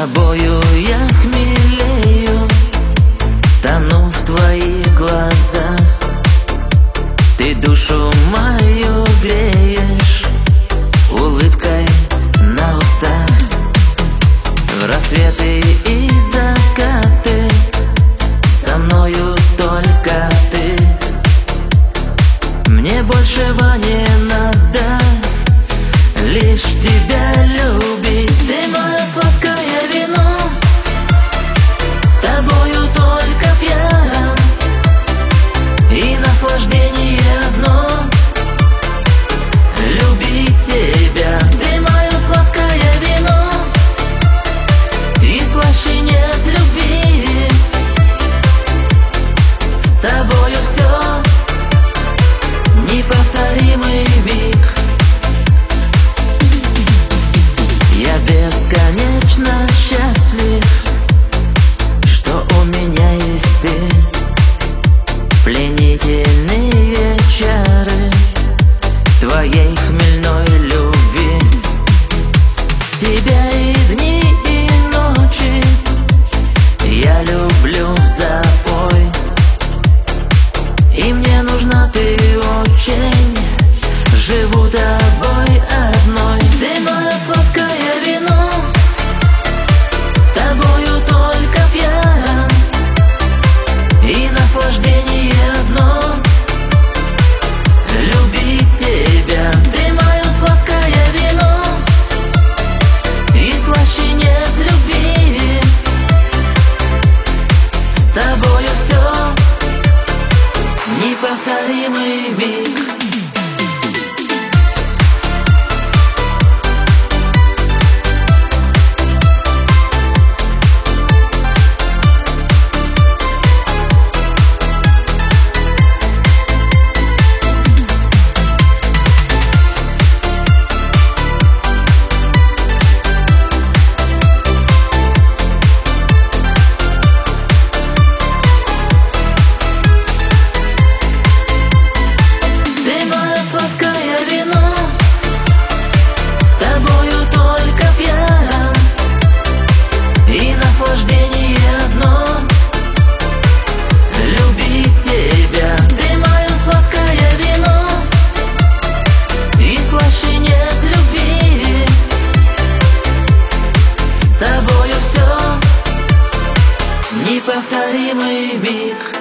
тобою я хмелею, тону в твоих глазах. Ты душу мою греешь улыбкой на устах. В рассветы и закаты со мною только ты. Мне большего не надо, лишь тебя любить. Ты мое сладкое вино, тобою только пьян, и наслаждение одно — любить тебя. Ты мое сладкое вино, и слаще нет любви. С тобою все неповторимый миг. Я бесконечно счастлив, что у меня есть ты. Пленительные чары твоей хмельной любви. Тебя и дни, и ночи я люблю в запой, и мне нужна ты очень. Живу тобой одной. Ты мое сладкое вино, тобою только пьян, и наслаждение одно — любить тебя. Ты мое сладкое вино, и слаще нет любви. С тобою все неповторимый миг. Неповторимый миг.